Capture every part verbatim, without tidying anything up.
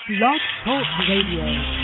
Blog Talk Radio.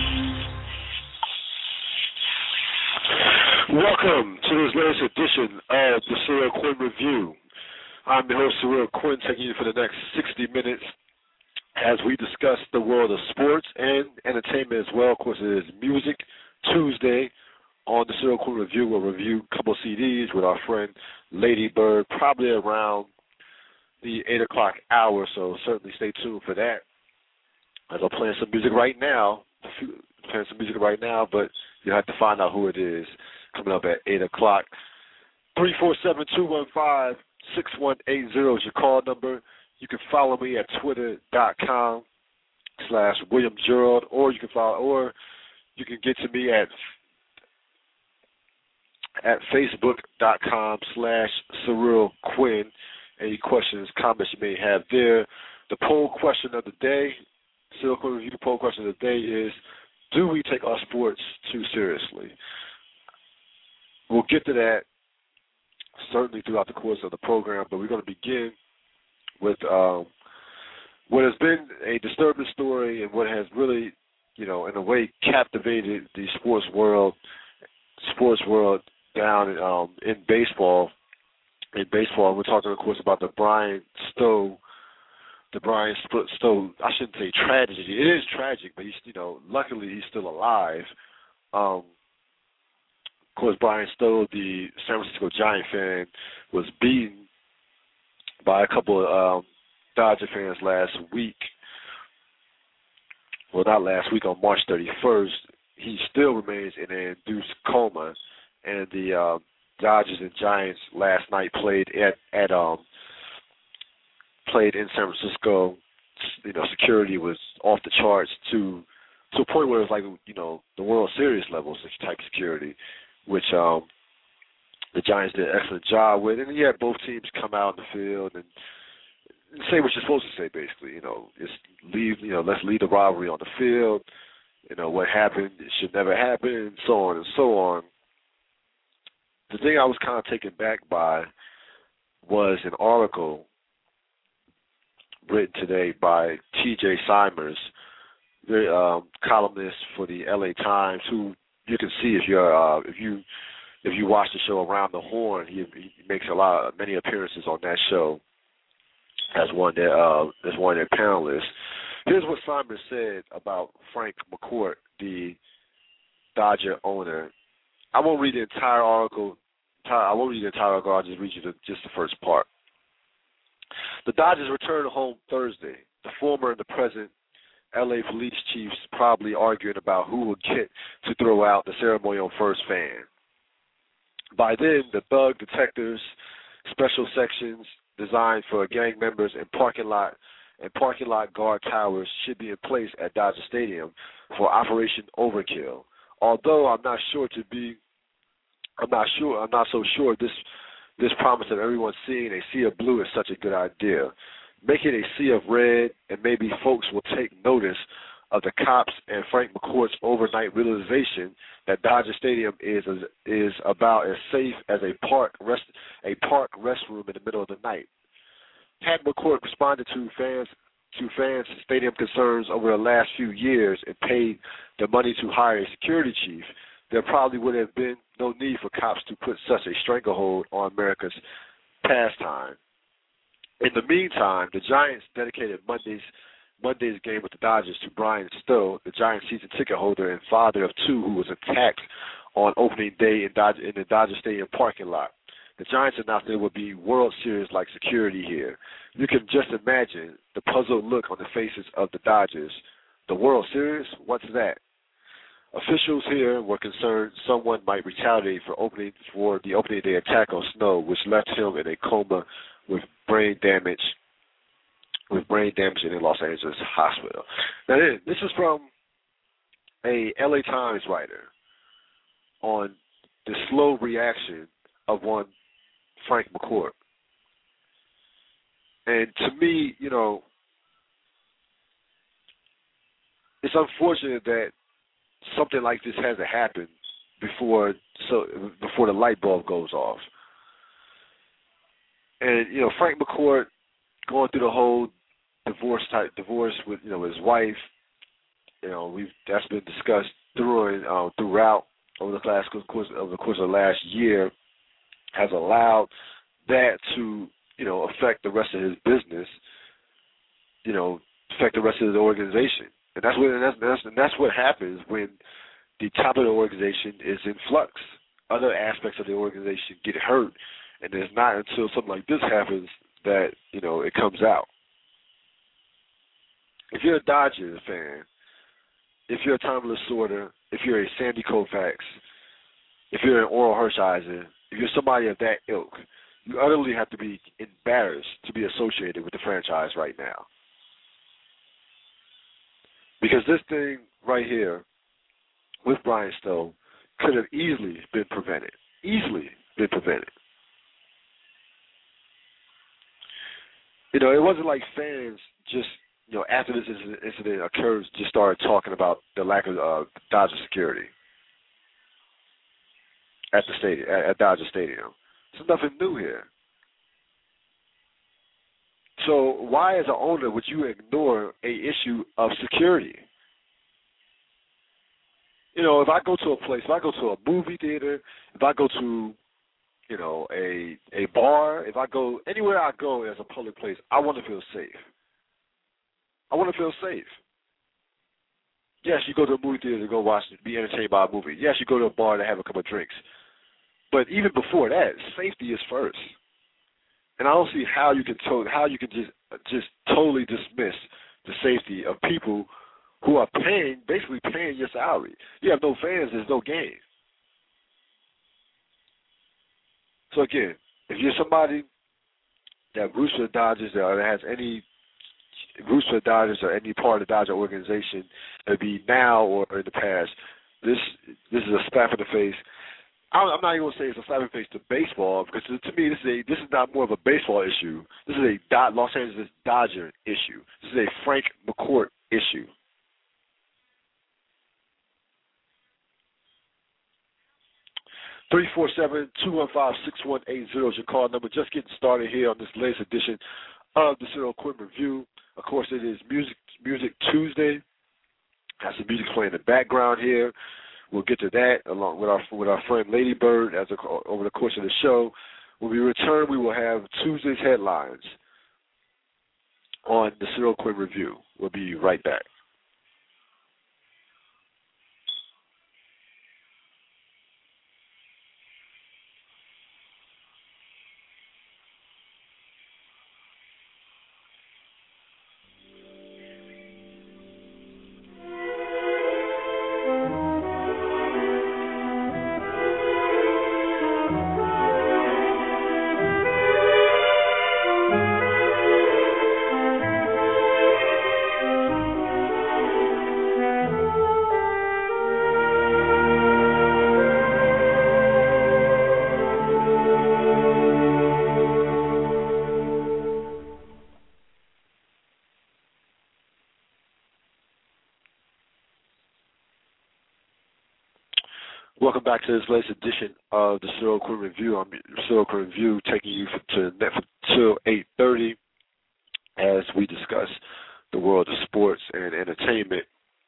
Welcome to this latest edition of the Cyril Quinn Review. I'm your host, Cyril Quinn, taking you for the next sixty minutes as we discuss the world of sports and entertainment as well. Of course, it is Music Tuesday. On the Cyril Quinn Review, we'll review a couple C Ds with our friend Lady Bird, probably around the eight o'clock hour, so certainly stay tuned for that. As I'm playing some music right now, playing some music right now, but you'll have to find out who it is coming up at eight o'clock. three four seven, two one five, six one eight zero is your call number. You can follow me at twitter.com slash William Gerald, or you can follow, or you can get to me at at facebook.com slash Cyril Quinn. Any questions, comments you may have there. The poll question of the day, Cyril Quinn Review poll question of the day is, do we take our sports too seriously? We'll get to that certainly throughout the course of the program, but we're going to begin with um, what has been a disturbing story and what has really, you know, in a way captivated the sports world, sports world down um, in baseball. In baseball, we're talking, of course, about the Brian Stowe, the Brian Stowe. I shouldn't say tragedy. It is tragic, but he's, you know, luckily he's still alive. Um, of course, Brian Stowe, the San Francisco Giant fan, was beaten by a couple of um, Dodger fans last week. Well, not last week, on March thirty-first. He still remains in an induced coma. And the uh, Dodgers and Giants last night played at at um played in San Francisco. You know, security was off the charts to to a point where it was like, you know, the World Series level type security, which um the Giants did an excellent job with. And you had both teams come out in the field and say what you're supposed to say, basically. You know, just leave. You know, let's leave the rivalry on the field. You know, what happened, it should never happen, and so on and so on. The thing I was kind of taken back by was an article written today by T J Simers, the um, columnist for the L A Times, who you can see if you're uh, if you if you watch the show Around the Horn. He, he makes a lot of, many appearances on that show as one of their uh, as one of their panelists. Here's what Simers said about Frank McCourt, the Dodger owner. I won't read the entire article. I won't read the entire article. I'll just read you the, just the first part. The Dodgers return home Thursday. The former and the present L A police chiefs probably arguing about who will get to throw out the ceremonial first fan. By then, the thug detectives, special sections designed for gang members, and parking lot and parking lot guard towers should be in place at Dodger Stadium for Operation Overkill. Although I'm not sure to be I'm not sure. I'm not so sure this this promise of everyone seeing a sea of blue is such a good idea. Make it a sea of red, and maybe folks will take notice of the cops and Frank McCourt's overnight realization that Dodger Stadium is is about as safe as a park rest a park restroom in the middle of the night. Had McCourt responded to fans to fans' stadium concerns over the last few years and paid the money to hire a security chief, there probably would have been no need for cops to put such a stranglehold on America's pastime. In the meantime, the Giants dedicated Monday's Monday's game with the Dodgers to Brian Stowe, the Giants season ticket holder and father of two who was attacked on opening day in, Dodger, in the Dodger Stadium parking lot. The Giants announced there would be World Series-like security here. You can just imagine the puzzled look on the faces of the Dodgers. The World Series? What's that? Officials here were concerned someone might retaliate for opening for the opening day attack on Snow, which left him in a coma with brain damage, with brain damage in a Los Angeles hospital. Now, this is from a L A Times writer on the slow reaction of one Frank McCourt. And to me, you know, it's unfortunate that something like this hasn't happened before so before the light bulb goes off. And, you know, Frank McCourt going through the whole divorce type divorce with, you know, his wife, you know, we've that's been discussed through uh, throughout over the last course over the course of the last year, has allowed that to, you know, affect the rest of his business, you know, affect the rest of the organization. And that's what and that's, that's and that's what happens when the top of the organization is in flux. Other aspects of the organization get hurt, and it's not until something like this happens that, you know, it comes out. If you're a Dodgers fan, if you're a Tommy Lasorda, if you're a Sandy Koufax, if you're an Oral Hershiser, if you're somebody of that ilk, you utterly have to be embarrassed to be associated with the franchise right now. Because this thing right here with Brian Stowe could have easily been prevented. Easily been prevented. You know, it wasn't like fans just, you know, after this incident occurs, just started talking about the lack of uh, Dodger security at the stadium, at, at Dodger Stadium. There's nothing new here. So why, as an owner, would you ignore a issue of security? You know, if I go to a place, if I go to a movie theater, if I go to, you know, a a bar, if I go anywhere I go as a public place, I want to feel safe. I want to feel safe. Yes, you go to a movie theater to go watch, be entertained by a movie. Yes, you go to a bar to have a couple of drinks. But even before that, safety is first. And I don't see how you can to- how you can just just totally dismiss the safety of people who are paying, basically paying your salary. You have no fans, there's no game. So again, if you're somebody that roots for the Dodgers or that has any roots for the Dodgers or any part of the Dodger organization, it'd be now or in the past, this this is a slap in the face. I'm not even going to say it's a slap in the face to baseball, because to me this is a this is not more of a baseball issue. This is a Los Angeles Dodger issue. This is a Frank McCourt issue. three four seven, two one five, six one eight zero is your call number. Just getting started here on this latest edition of the Cyril Quinn Review. Of course, it is Music Music Tuesday. Has some music playing in the background here. We'll get to that along with our with our friend Lady Bird as a, over the course of the show. When we return, we will have Tuesday's headlines on the Cyril Quinn Review. We'll be right back. Welcome back to this latest edition of the Cyril Quinn Review. I'm Cyril Quinn Review, taking you to Netflix till eight thirty as we discuss the world of sports and entertainment.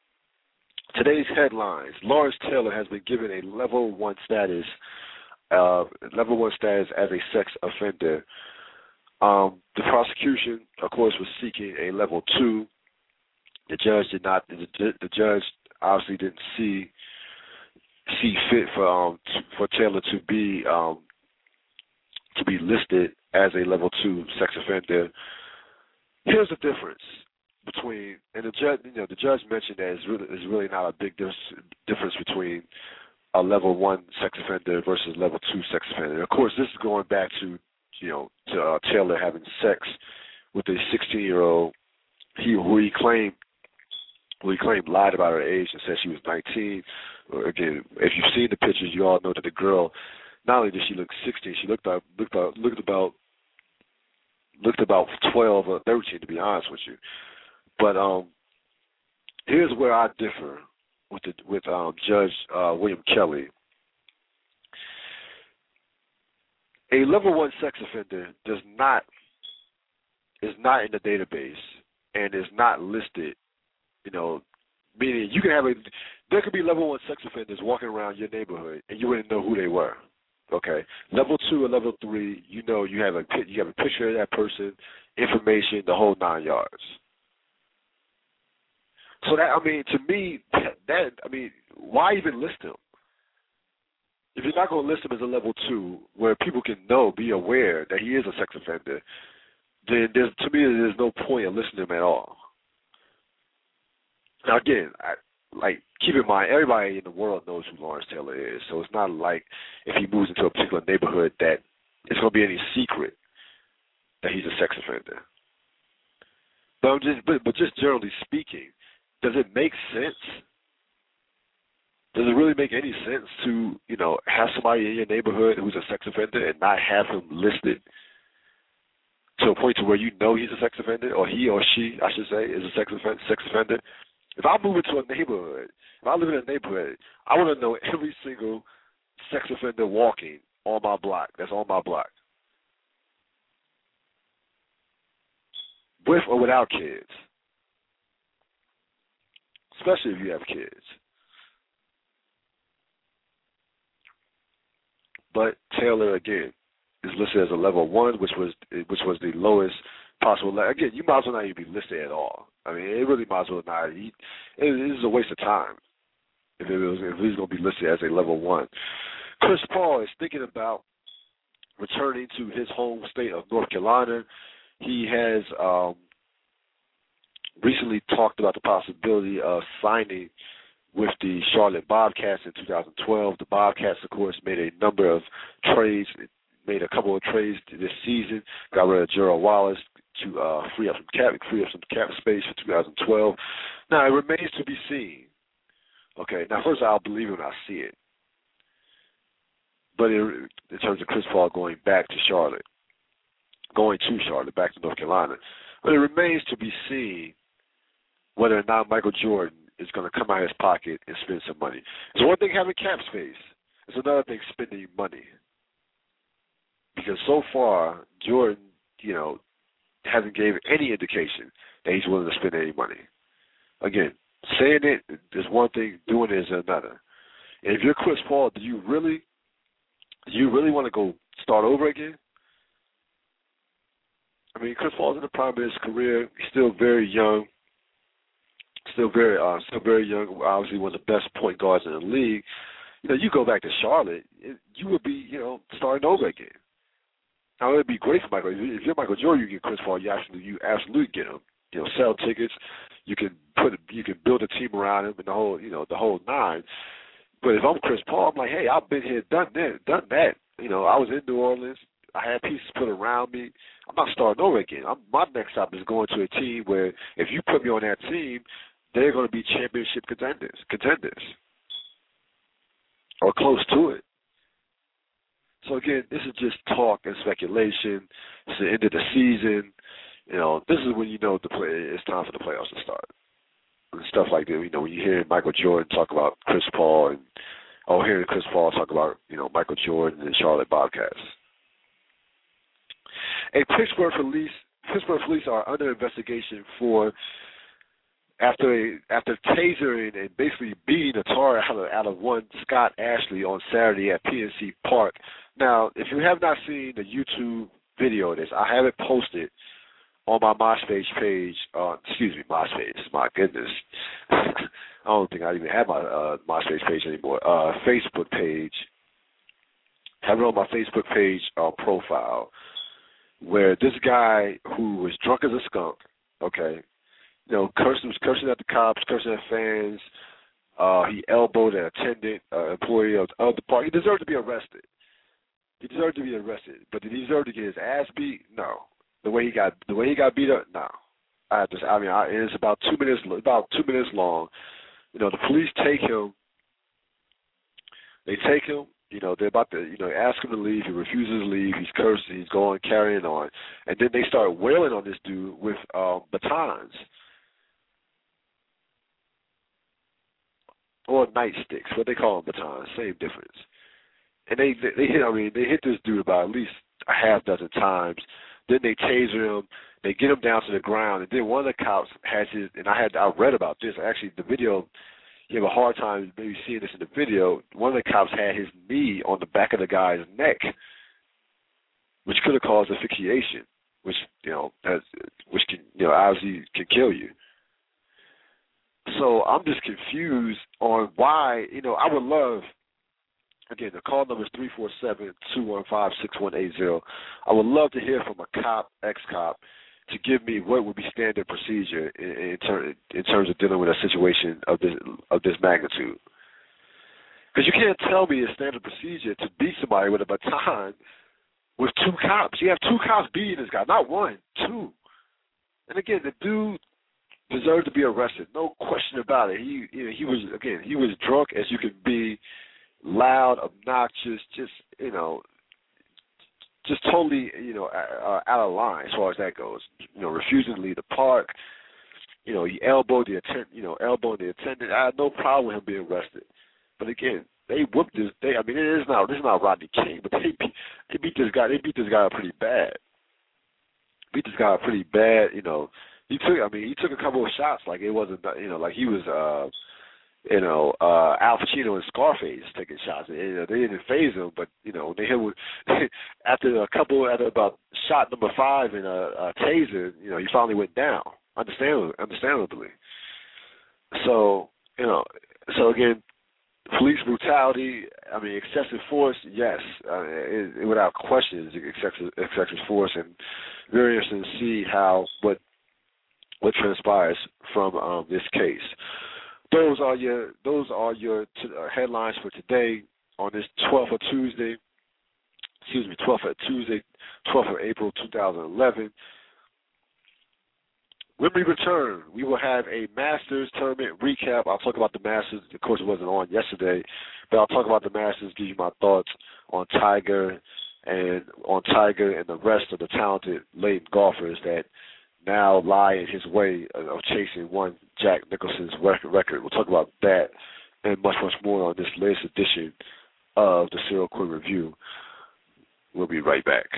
Today's headlines: Lawrence Taylor has been given a level one status, uh, level one status as a sex offender. Um, the prosecution, of course, was seeking a level two. The judge did not. The, the judge obviously didn't see. see fit for um to, for Taylor to be um to be listed as a level two sex offender. Here's the difference between, and the judge, you know, the judge mentioned that it's really it's really not a big difference between a level one sex offender versus level two sex offender. Of course, this is going back to you know to uh, Taylor having sex with a sixteen year old he who he claimed who he claimed lied about her age and said she was nineteen. Again, if you've seen the pictures, you all know that the girl, not only did she look sixteen, she looked about looked about looked about looked about twelve or thirteen, to be honest with you. But um, here's where I differ with the, with um, Judge uh, William Kelly. A level one sex offender does not is not in the database and is not listed, you know, Meaning you can have a, there could be level one sex offenders walking around your neighborhood and you wouldn't know who they were. Okay, level two or level three, you know, you have a you have a picture of that person, information, the whole nine yards. So that, I mean, to me, that I mean, why even list him? If you're not going to list him as a level two, where people can know, be aware that he is a sex offender, then there's, to me, there's no point in listing him at all. Now, again, I, like, keep in mind, everybody in the world knows who Lawrence Taylor is, so it's not like if he moves into a particular neighborhood that it's going to be any secret that he's a sex offender. But I'm just, but, but just generally speaking, does it make sense? Does it really make any sense to, you know, have somebody in your neighborhood who's a sex offender and not have him listed to a point to where you know he's a sex offender, or he or she, I should say, is a sex offender? Sex offender? If I move into a neighborhood, if I live in a neighborhood, I want to know every single sex offender walking on my block, that's on my block, with or without kids, especially if you have kids. But Taylor, again, is listed as a level one, which was which was the lowest possible level. Again, you might as well not even be listed at all. I mean, it really might as well not. It, it is a waste of time if it was if he's going to be listed as a level one. Chris Paul is thinking about returning to his home state of North Carolina. He has um, recently talked about the possibility of signing with the Charlotte Bobcats in two thousand twelve. The Bobcats, of course, made a number of trades, made a couple of trades this season, got rid of Gerald Wallace to uh, free up some cap, free up some cap space for two thousand twelve. Now, it remains to be seen. Okay, now first I'll believe it when I see it. But in, in terms of Chris Paul going back to Charlotte, going to Charlotte, back to North Carolina, but it remains to be seen whether or not Michael Jordan is going to come out of his pocket and spend some money. It's one thing having cap space. It's another thing spending money. Because so far, Jordan, you know, hasn't given any indication that he's willing to spend any money. Again, saying it is one thing, doing it is another. And if you're Chris Paul, do you really, do you really want to go start over again? I mean, Chris Paul's in the prime of his career. He's still very young. Still very, uh, still very young. Obviously, one of the best point guards in the league. You know, you go back to Charlotte, it, you would be, you know, starting over again. Now, it would be great for Michael. If you're Michael Jordan, you get Chris Paul. You absolutely, you absolutely get him. You know, sell tickets. You can put, you can build a team around him, and the whole, you know, the whole nine. But if I'm Chris Paul, I'm like, hey, I've been here, done that, done that. You know, I was in New Orleans. I had pieces put around me. I'm not starting over again. I'm, my next stop is going to a team where if you put me on that team, they're going to be championship contenders, contenders, or close to it. So again, this is just talk and speculation. It's the end of the season. You know, this is when you know the play. It's time for the playoffs to start. And stuff like that. You know, when you hear Michael Jordan talk about Chris Paul, and oh, hearing Chris Paul talk about, you know, Michael Jordan and Charlotte Bobcats. A Pittsburgh police, Pittsburgh police are under investigation for after a, after tasering and basically beating the tar out of, out of one Scott Ashley on Saturday at P N C Park. Now, if you have not seen the YouTube video of this, I have it posted on my MySpace page. Uh, excuse me, MySpace. My goodness, I don't think I even have my uh, MySpace page anymore. Uh, Facebook page. I have it on my Facebook page uh, profile, where this guy who was drunk as a skunk, okay, you know, cursing, was cursing at the cops, cursing at fans. Uh, he elbowed an attendant, uh, employee of, of the park. He deserved to be arrested. He deserved to be arrested, but did he deserve to get his ass beat? No. The way he got, the way he got beat up, no. I just, I mean, I, it's about two minutes, about two minutes long. You know, the police take him. They take him. You know, they're about to, you know, ask him to leave. He refuses to leave. He's cursing. He's going, carrying on. And then they start wailing on this dude with um, batons or nightsticks. What they call them, batons. Same difference. And they, they hit, I mean, they hit this dude about at least a half dozen times. Then they taser him. They get him down to the ground, and then one of the cops has his, and I had I read about this. Actually, the video, you have a hard time maybe seeing this in the video. One of the cops had his knee on the back of the guy's neck, which could have caused asphyxiation, which, you know, has, which can, you know, obviously can kill you. So I'm just confused on why, you know, I would love, again, the call number is three four seven, two one five, six one eight zero. I would love to hear from a cop, ex-cop, to give me what would be standard procedure in, in, ter- in terms of dealing with a situation of this of this magnitude. Because you can't tell me a standard procedure to beat somebody with a baton with two cops. You have two cops beating this guy, not one, two. And again, the dude deserved to be arrested, no question about it. He, you know, he was again, he was drunk as you could be, loud, obnoxious, just you know, just totally you know uh, out of line as far as that goes. You know, refusing to leave the park. You know, he elbowed the attendant. You know, elbowed the attendant. I had no problem with him being arrested. But again, they whooped this. They, I mean, it is not this is not Rodney King, but they beat, they beat this guy. They beat this guy up pretty bad. Beat this guy up pretty bad. You know, he took. I mean, he took a couple of shots. Like it wasn't. You know, like he was. Uh, you know, uh, Al Pacino and Scarface taking shots. And, you know, they didn't phase him, but you know, they hit with, after a couple, at about shot number five in a, a taser. You know, he finally went down. Understandably, understandably. So you know, so again. Police brutality, I mean, excessive force, yes, uh, it, it, without question, excessive, excessive force, and very interesting to see how, what what transpires from um, this case. Those are your those are your t- uh, headlines for today on this twelfth of Tuesday, excuse me, twelfth of Tuesday, twelfth of April, two thousand eleven. When we return, we will have a Masters tournament recap. I'll talk about the Masters. Of course, it wasn't on yesterday, but I'll talk about the Masters, give you my thoughts on Tiger and on Tiger and the rest of the talented latent golfers that now lie in his way of chasing one Jack Nicklaus's record. We'll talk about that and much, much more on this latest edition of the Serial Quinn Review. We'll be right back.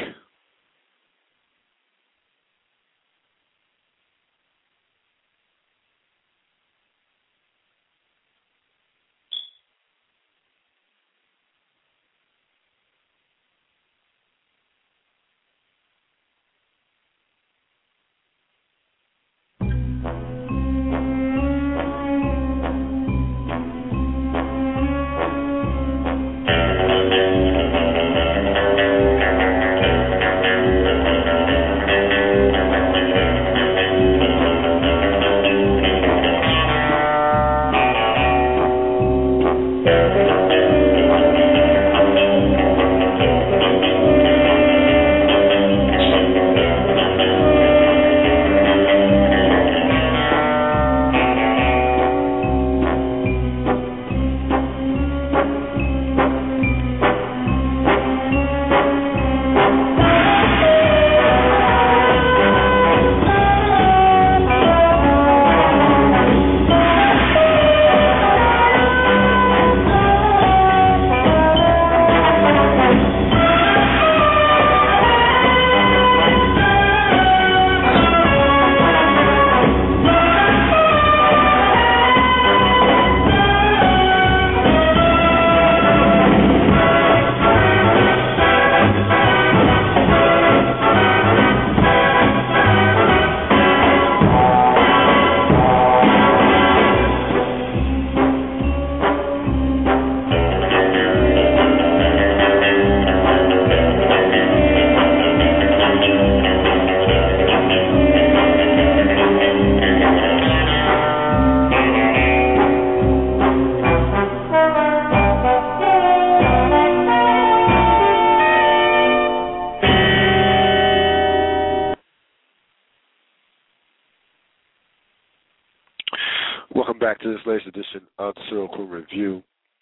Welcome back to this latest edition of the Serial Quinn Review.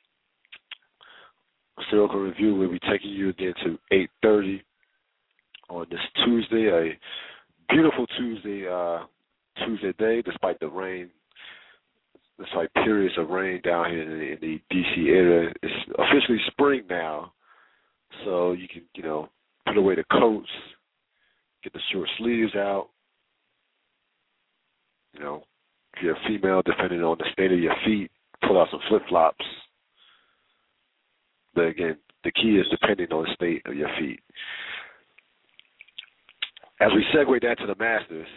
Serial Quinn Review will be taking you again to eight thirty on this Tuesday, a beautiful Tuesday uh, Tuesday day, despite the rain, despite periods of rain down here in the, in the D C area. It's officially spring now, so you can, you know, put away the coats, get the short sleeves out, You know, if you're a female, depending on the state of your feet, pull out some flip flops. But again, the key is depending on the state of your feet. As we segue that to the Masters,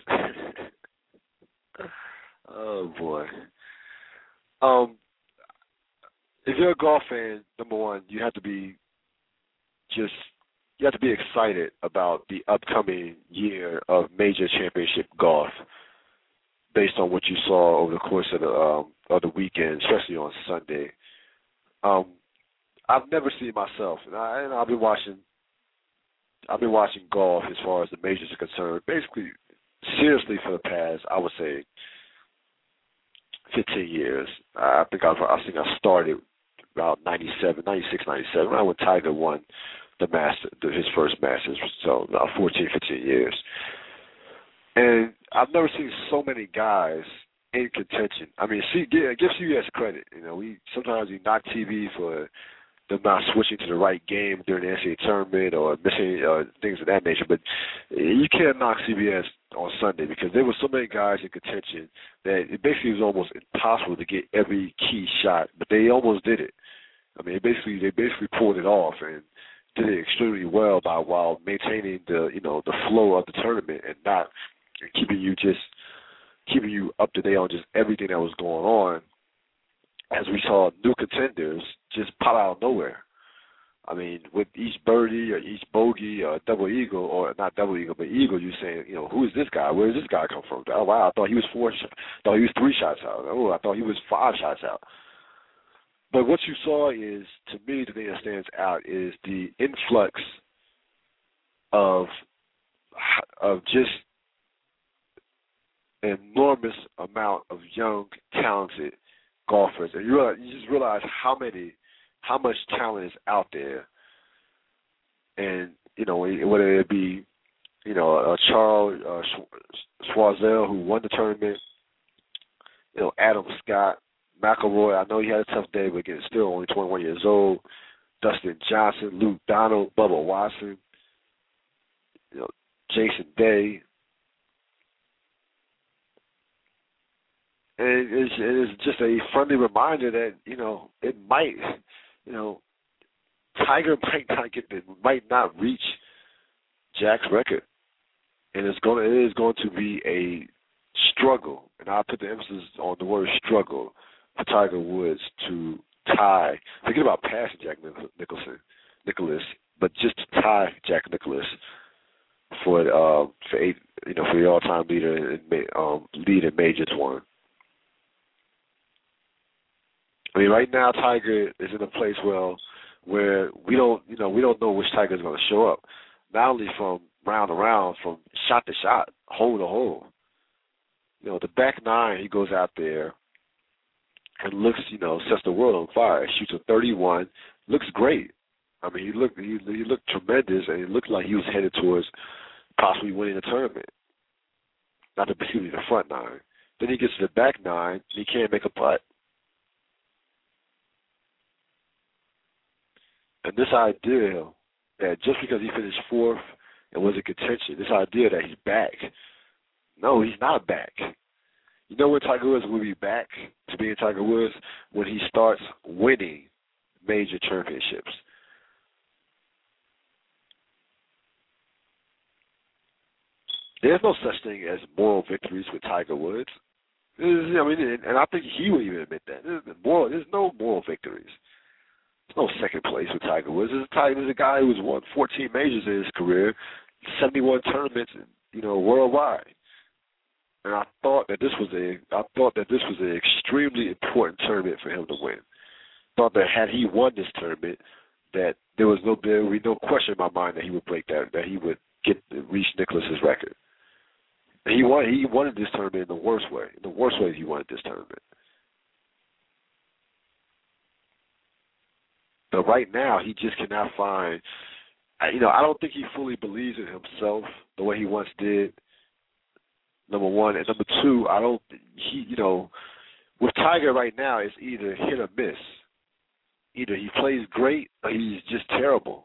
oh boy. Um, if you're a golf fan, number one, you have to be just you have to be excited about the upcoming year of major championship golf, based on what you saw over the course of the um, of the weekend, especially on Sunday. Um, I've never seen myself, and, I, and I've been watching. I've been watching golf as far as the majors are concerned, basically seriously for the past, I would say, fifteen years. I think I've, I think I started about ninety-seven, ninety-six, ninety-seven, right when Tiger won the master, his first Masters, so about fourteen, fifteen years. And I've never seen so many guys in contention. I mean, see, give, give C B S credit. You know, we sometimes we knock T V for them not switching to the right game during the N C double A tournament or missing uh, things of that nature. But you can't knock C B S on Sunday because there were so many guys in contention that it basically was almost impossible to get every key shot. But they almost did it. I mean, basically they basically pulled it off and did it extremely well by while maintaining the you know the flow of the tournament and not and keeping you just keeping you up to date on just everything that was going on, as we saw new contenders just pop out of nowhere. I mean, with each birdie or each bogey or double eagle, or not double eagle, but eagle, you're saying, you know, who is this guy? Where does this guy come from? Oh, wow, I thought he was four, sh- thought he was three shots out. Oh, I thought he was five shots out. But what you saw is, to me, the thing that stands out is the influx of of just an enormous amount of young, talented golfers, and you realize, you just realize how many, how much talent is out there, and you know whether it be, you know, uh, Charles uh, Schwartzel, who won the tournament, you know, Adam Scott, McIlroy. I know he had a tough day, but again, still only twenty-one years old. Dustin Johnson, Luke Donald, Bubba Watson, you know, Jason Day. And it's, it's just a friendly reminder that, you know, it might, you know, Tiger might not get the, might not reach Jack's record, and it's going to, it is going to be a struggle, and I'll put the emphasis on the word struggle for Tiger Woods to tie. Forget about passing Jack Nicholson, Nicklaus, but just to tie Jack Nicklaus for uh, for eight, you know, for the all-time leader in um, lead in majors won. I mean, right now Tiger is in a place where where we don't, you know, we don't know which Tiger is going to show up. Not only from round to round, from shot to shot, hole to hole. You know, the back nine, he goes out there and looks, you know, sets the world on fire. Shoots a thirty-one, looks great. I mean, he looked he, he looked tremendous, and it looked like he was headed towards possibly winning the tournament. Not the excuse me, the front nine. Then he gets to the back nine, and he can't make a putt. And this idea that just because he finished fourth and was in contention, this idea that he's back, no, he's not back. You know when Tiger Woods will be back to being Tiger Woods? When he starts winning major championships. There's no such thing as moral victories with Tiger Woods. I mean, and I think he would even admit that. There's, moral, there's no moral victories. There's no second place with Tiger Woods. There's a, there's a guy who's won fourteen majors in his career, seventy-one tournaments, you know, worldwide. And I thought that this was a, I thought that this was an extremely important tournament for him to win. Thought that had he won this tournament, that there was no, there would be no question in my mind that he would break that, that he would get reach Nicklaus's record. And he won. He wanted this tournament in the worst way. In the worst way, he wanted this tournament. But right now, he just cannot find. You know, I don't think he fully believes in himself the way he once did. Number one, and number two, I don't. He, you know, with Tiger right now, it's either hit or miss. Either he plays great or he's just terrible.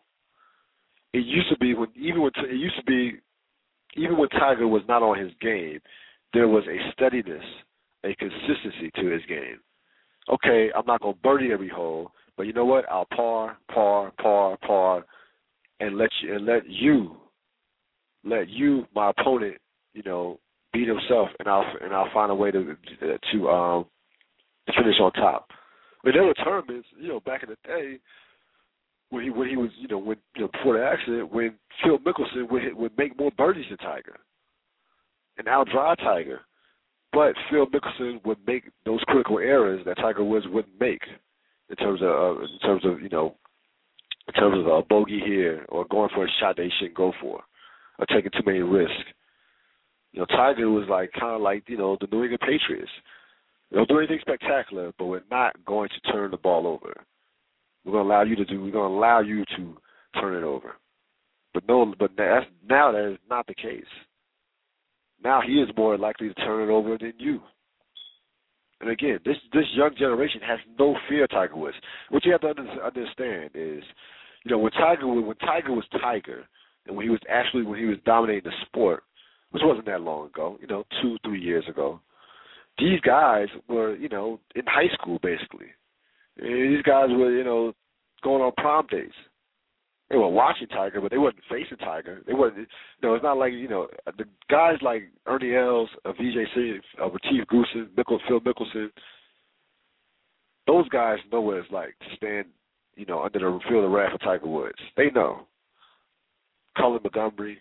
It used to be when even when it used to be even when Tiger was not on his game, there was a steadiness, a consistency to his game. Okay, I'm not going to birdie every hole, but you know what? I'll par, par, par, par, and let you and let you, let you, my opponent, you know, beat himself, and I'll and I'll find a way to to um to finish on top. I mean, there were tournaments, you know, back in the day when he when he was, you know, when you know before the accident, when Phil Mickelson would hit, would make more birdies than Tiger, and outdrive Tiger. But Phil Mickelson would make those critical errors that Tiger Woods wouldn't make in terms of uh, in terms of you know in terms of a bogey here or going for a shot that he shouldn't go for or taking too many risks. You know, Tiger was like kind of like you know the New England Patriots. They don't do anything spectacular, but we're not going to turn the ball over. We're going to allow you to do. We're going to allow you to turn it over. But no, but that's, now that is not the case. Now he is more likely to turn it over than you. And again, this this young generation has no fear of Tiger Woods. What you have to understand is, you know, when Tiger when Tiger was Tiger, and when he was actually when he was dominating the sport, which wasn't that long ago, you know, two three years ago, these guys were, you know, in high school basically. And these guys were, you know, going on prom dates. They were watching Tiger, but they wasn't facing Tiger. They wasn't. You know, it's not like you know the guys like Ernie Els, uh, V J C, uh, Retief Goosen, Mickle, Phil Mickelson. Those guys know what it's like to stand, you know, under the feel the wrath of Tiger Woods. They know. Colin Montgomery,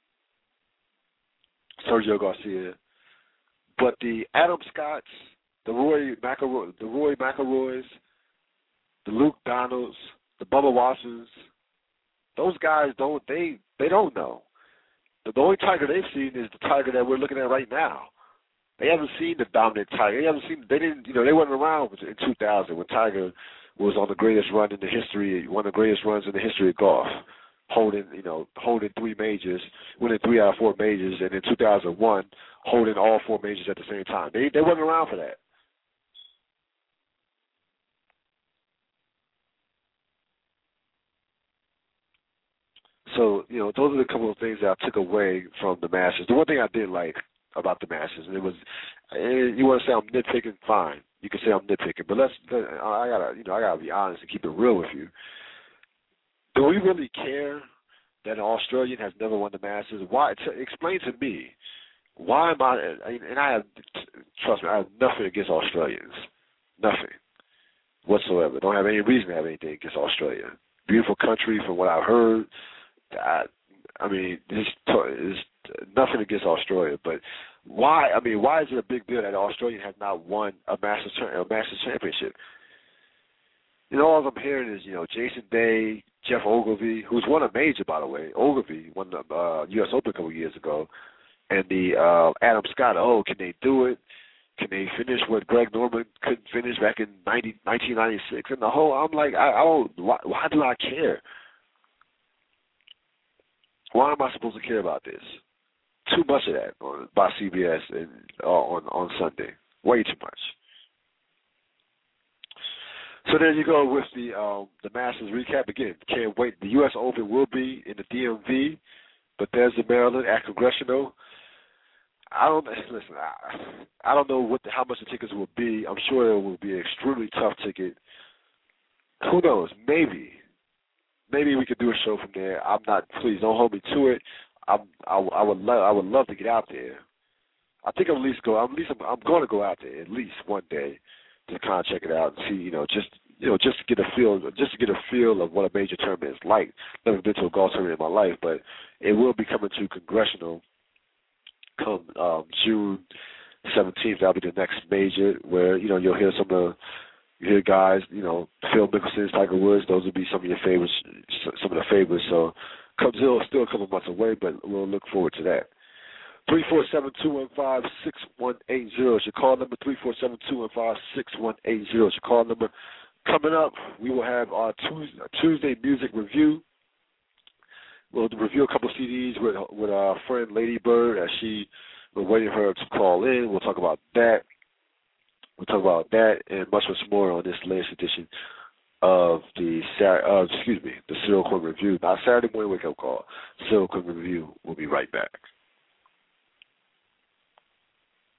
Sergio Garcia, but the Adam Scotts, the Roy McIlroy, the Roy McIlroys, the Luke Donalds, the Bubba Watsons. Those guys don't they they don't know. The, the only Tiger they've seen is the Tiger that we're looking at right now. They haven't seen the dominant Tiger. They haven't seen they didn't you know they weren't around in two thousand when Tiger was on the greatest run in the history, one of the greatest runs in the history of golf, holding you know holding three majors, winning three out of four majors, and in two thousand one holding all four majors at the same time. They they weren't around for that. So, you know, those are the couple of things that I took away from the Masters. The one thing I did like about the Masters, and it was, and you want to say I'm nitpicking, fine. You can say I'm nitpicking, but let's, I gotta, you know, I gotta be honest and keep it real with you. Do we really care that an Australian has never won the Masters? Why? T- explain to me, why am I, and I have, trust me, I have nothing against Australians. Nothing whatsoever. Don't have any reason to have anything against Australia. Beautiful country from what I've heard. I, I mean, there's, there's nothing against Australia, but why? I mean, why is it a big deal that an Australian has not won a Masters a Masters championship? You know, all I'm hearing is you know Jason Day, Jeff Ogilvy, who's won a major by the way. Ogilvy won the uh, U S Open a couple of years ago, and the uh, Adam Scott. Oh, can they do it? Can they finish what Greg Norman couldn't finish back in nineteen ninety-six? And the whole, I'm like, I, I don't. Why, why do I care? Why am I supposed to care about this? Too much of that on, by C B S and uh, on on Sunday. Way too much. So there you go with the um, the Masters recap. Again, can't wait. The U S Open will be in the D M V, Bethesda, Maryland, at Congressional. I don't listen. I, I don't know what the, how much the tickets will be. I'm sure it will be an extremely tough ticket. Who knows? Maybe. Maybe we could do a show from there. I'm not. Please don't hold me to it. I'm, I, I would love. I would love to get out there. I think I'll at least go. I'm, at least I'm, I'm going to go out there at least one day to kind of check it out and see. You know, just you know, just to get a feel, just to get a feel of what a major tournament is like. Never been to a golf tournament in my life, but it will be coming to Congressional come um, June seventeenth. That'll be the next major where you know you'll hear some of the. You hear guys, you know, Phil Mickelson, Tiger Woods, those would be some of your favorites, some of the favorites. So Cubs Hill is still a couple months away, but we'll look forward to that. three four seven, two one five, six one eight zero is your call number. three four seven, two one five, six one eight zero is your call number. Coming up, we will have our Tuesday, Tuesday music review. We'll review a couple of C Ds with, with our friend Lady Bird as she, we're waiting for her to call in. We'll talk about that. We'll talk about that and much, much more on this latest edition of the uh, excuse me, the Cyril Quinn Review. Our Saturday morning wake up call. Cyril Quinn Review. We'll be right back.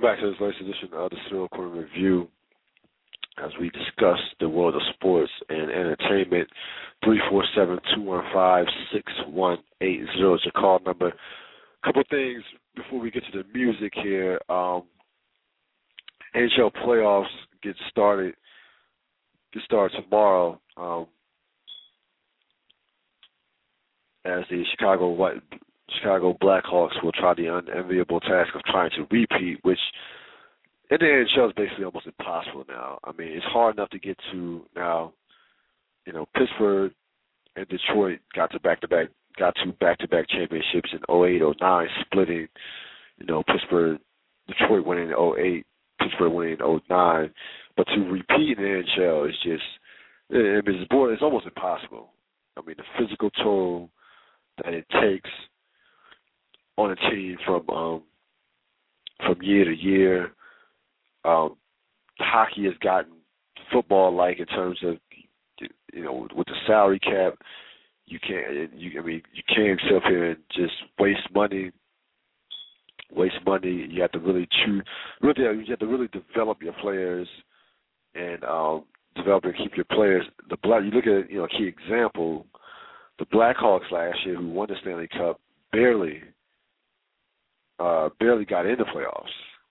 back to this latest edition of the Serial Corner Review as we discuss the world of sports and entertainment. three four seven, two one five, six one eight zero is your call number. A couple things before we get to the music here. Um, N H L playoffs get started. Get started tomorrow um, as the Chicago White. Chicago Blackhawks will try the unenviable task of trying to repeat, which in the N H L is basically almost impossible now. I mean, it's hard enough to get to now. You know, Pittsburgh and Detroit got to back-to-back, got to back-to-back championships in oh eight, oh nine, splitting. You know, Pittsburgh, Detroit winning in oh eight, Pittsburgh winning in oh nine. But to repeat in the N H L is just, it's, it's almost impossible. I mean, the physical toll that it takes on a team from um, from year to year. Um, hockey has gotten football-like in terms of, you know, with the salary cap. You can't. You, I mean, you can't sit up here and just waste money. Waste money. You have to really choose. Really, you have to really develop your players and um, develop and keep your players. The black. You look at, you know, a key example. The Blackhawks last year, who won the Stanley Cup, barely. Uh, barely got in the playoffs,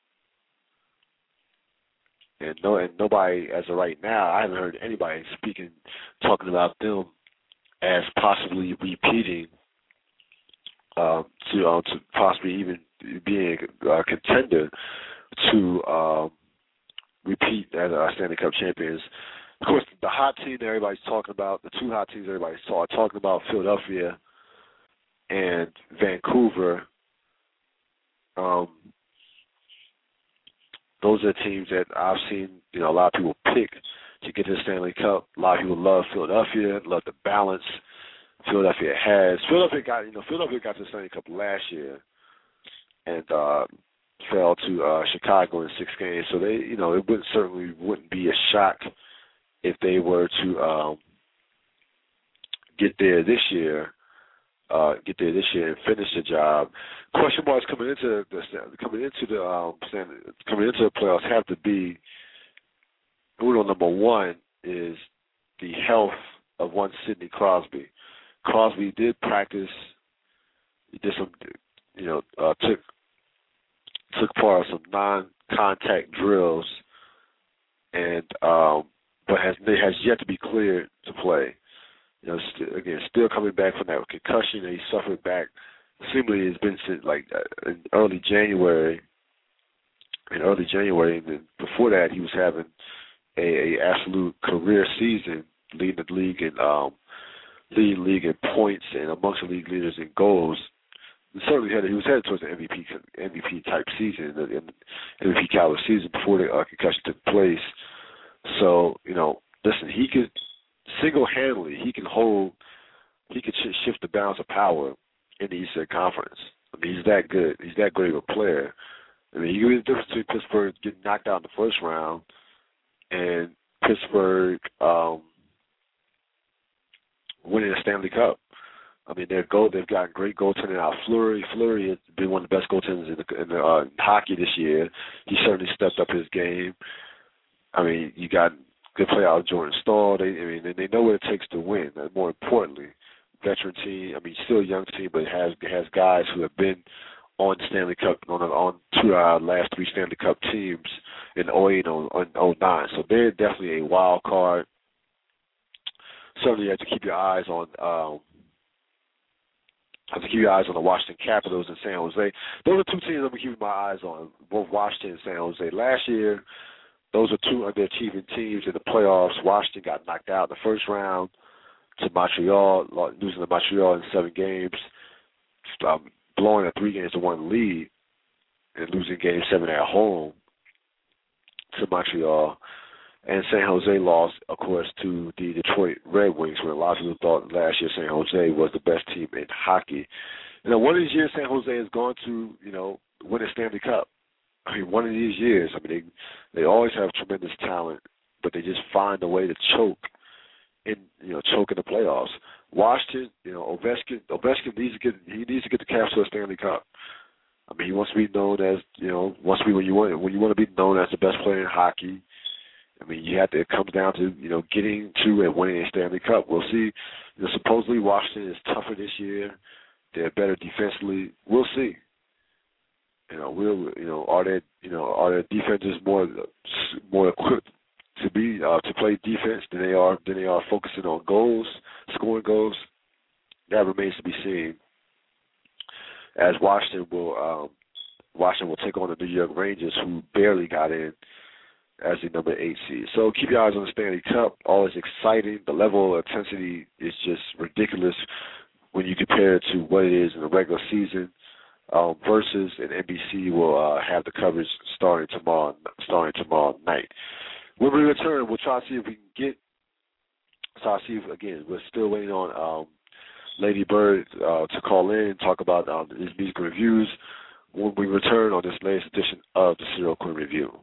and no, and nobody as of right now, I haven't heard anybody speaking, talking about them as possibly repeating um, to um, to possibly even being a contender to um, repeat as our Stanley Cup champions. Of course, the hot team that everybody's talking about, the two hot teams everybody's talk, talking about, Philadelphia and Vancouver. Um, those are teams that I've seen, you know, a lot of people pick to get to the Stanley Cup. A lot of people love Philadelphia, love the balance Philadelphia has. Philadelphia got, you know, Philadelphia got to the Stanley Cup last year and uh, fell to uh, Chicago in six games. So they, you know, it wouldn't certainly wouldn't be a shock if they were to um, get there this year. Uh, get there this year and finish the job. Question marks coming into the coming into the um, coming into the playoffs have to be. Rule number one is the health of one Sidney Crosby. Crosby did practice. He did some, you know, uh, took took part of some non-contact drills, and um, but has has yet to be cleared to play. You know, st- again, still coming back from that concussion that he suffered back. Seemingly, it's been since like uh, in early January. In early January, and then before that, he was having a, a absolute career season, leading the league in um, leading the league in points and amongst the league leaders in goals. And certainly, had he was headed towards the M V P M V P type season, the M V P caliber season before the uh, concussion took place. So, you know, listen, he could. Single-handedly, he can hold, he can sh- shift the balance of power in the Eastern Conference. I mean, he's that good. He's that great of a player. I mean, you get the difference between Pittsburgh getting knocked out in the first round and Pittsburgh um, winning a Stanley Cup. I mean, their goal, they've got great goaltending out. Fleury, Fleury has been one of the best goaltenders in, the, in, the, uh, in hockey this year. He certainly stepped up his game. I mean, you got good play out of Jordan Staal. They, I mean, they know what it takes to win. And more importantly, veteran team. I mean, still a young team, but it has it has guys who have been on the Stanley Cup on on two of our last three Stanley Cup teams in oh eight and oh nine. So they're definitely a wild card. Certainly, you have to keep your eyes on. Um, have to keep your eyes on the Washington Capitals and San Jose. Those are two teams I'm keeping my eyes on. Both Washington and San Jose. Last year, those are two underachieving teams in the playoffs. Washington got knocked out in the first round to Montreal, losing to Montreal in seven games, um, blowing a three games to one lead, and losing game seven at home to Montreal. And San Jose lost, of course, to the Detroit Red Wings, where a lot of people thought last year San Jose was the best team in hockey. You know, one of these years San Jose has gone to, you know, win a Stanley Cup. I mean, one of these years, I mean, they they always have tremendous talent, but they just find a way to choke in, you know, choke in the playoffs. Washington, you know, Ovechkin, Ovechkin needs to get he needs to get the Caps to a Stanley Cup. I mean, he wants to be known as, you know, wants to be when you want when you want to be known as the best player in hockey. I mean, you have to. It comes down to, you know, getting to and winning a Stanley Cup. We'll see. You know, supposedly Washington is tougher this year. They're better defensively. We'll see. You know, we'll. You know, are they? You know, are their defenses more more equipped to be uh, to play defense than they are than they are focusing on goals, scoring goals? That remains to be seen. As Washington will um, Washington will take on the New York Rangers, who barely got in as the number eight seed. So keep your eyes on the Stanley Cup. Always exciting. The level of intensity is just ridiculous when you compare it to what it is in the regular season. Um, versus, and N B C will uh, have the coverage starting tomorrow, starting tomorrow night. When we return, we'll try to see if we can get. So I see if, again, we're still waiting on um, Lady Bird uh, to call in and talk about um, his musical reviews when we return on this latest edition of the Serial Quinn Review.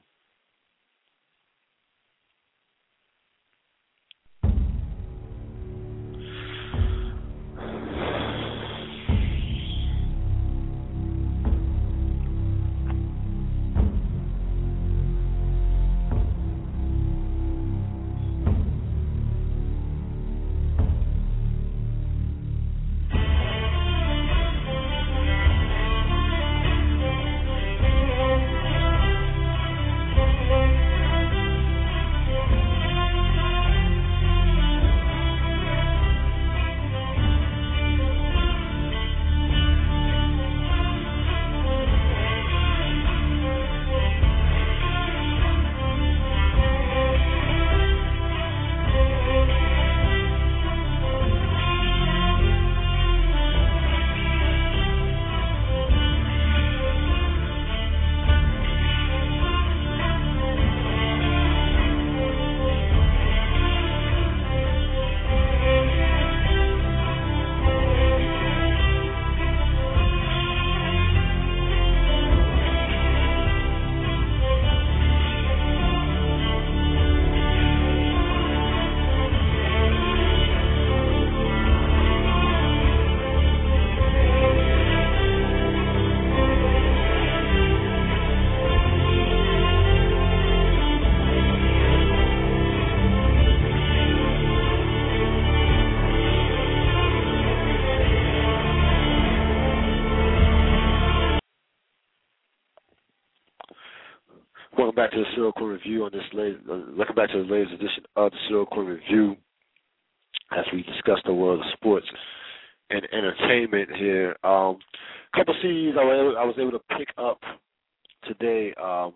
Welcome back to the Serial Quinn Review on this late, uh, welcome back to the latest edition of the Serial Quinn Review as we discuss the world of sports and entertainment here. Um, a couple C Ds I was, able, I was able to pick up today. Um,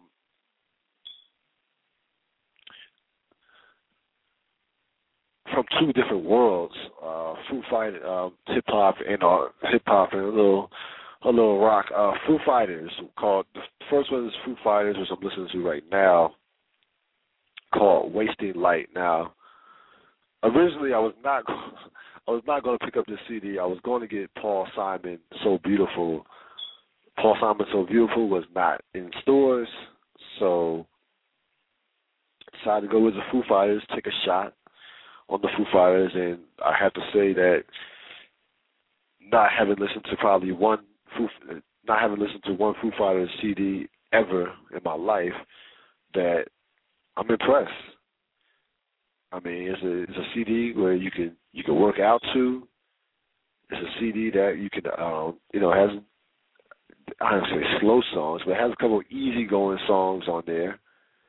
from two different worlds, uh, Foo Fighters, uh, hip hop and uh, hip hop and a little a little rock. Uh, Foo Fighters called the first one is Foo Fighters, which I'm listening to right now, called Wasting Light. Now, originally I was not I was not going to pick up this C D. I was going to get Paul Simon, So Beautiful. Paul Simon, So Beautiful was not in stores, so decided to go with the Foo Fighters, take a shot on the Foo Fighters, and I have to say that not having listened to probably one Foo, not having listened to one Foo Fighters C D ever in my life, that I'm impressed. I mean, it's a it's a C D where you can you can work out to. It's a C D that you can um, you know has I don't say slow songs, but it has a couple of easygoing songs on there.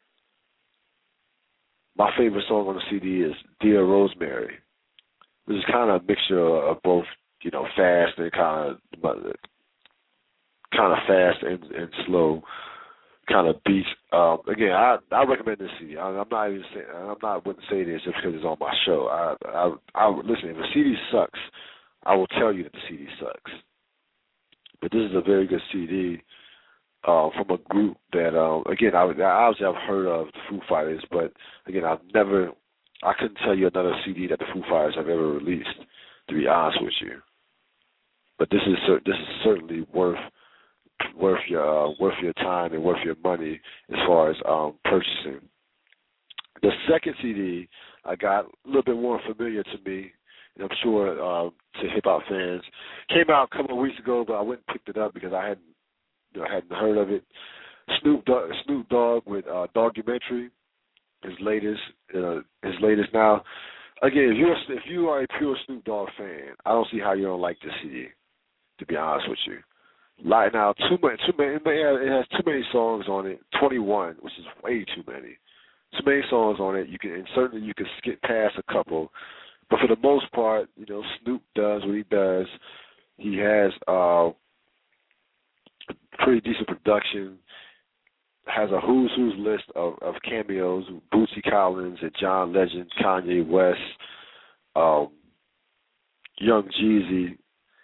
My favorite song on the C D is Dear Rosemary, which is kind of a mixture of both, you know, fast and kind of kind of fast and, and slow kind of beats. Um, again, I I recommend this C D. I, I'm not even saying I'm not wouldn't say this just because it's on my show. I I, I listen. If a C D sucks, I will tell you that the C D sucks. But this is a very good C D. Uh, from a group that, um, again, I, I obviously I've heard of the Foo Fighters, but again, I've never, I couldn't tell you another C D that the Foo Fighters have ever released, to be honest with you. But this is this is certainly worth worth your uh, worth your time and worth your money as far as um, purchasing. The second C D I got a little bit more familiar to me, and I'm sure uh, to hip hop fans, came out a couple of weeks ago, but I went and picked it up because I hadn't you know, hadn't heard of it. Snoop Dogg, Snoop Dogg with uh, Documentary, his latest, uh, his latest now. Again, if you're if you are a pure Snoop Dogg fan, I don't see how you don't like this C D. To be honest with you, like now too many, too many. It has too many songs on it. twenty-one, which is way too many. Too many songs on it. You can and certainly you can skip past a couple, but for the most part, you know, Snoop does what he does. He has uh, pretty decent production. Has a who's who's list of, of cameos: Bootsy Collins and John Legend, Kanye West, um, Young Jeezy,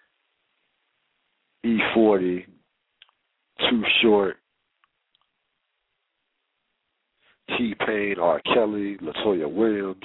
E forty, Too Short, T-Pain, R. Kelly, LaToya Williams.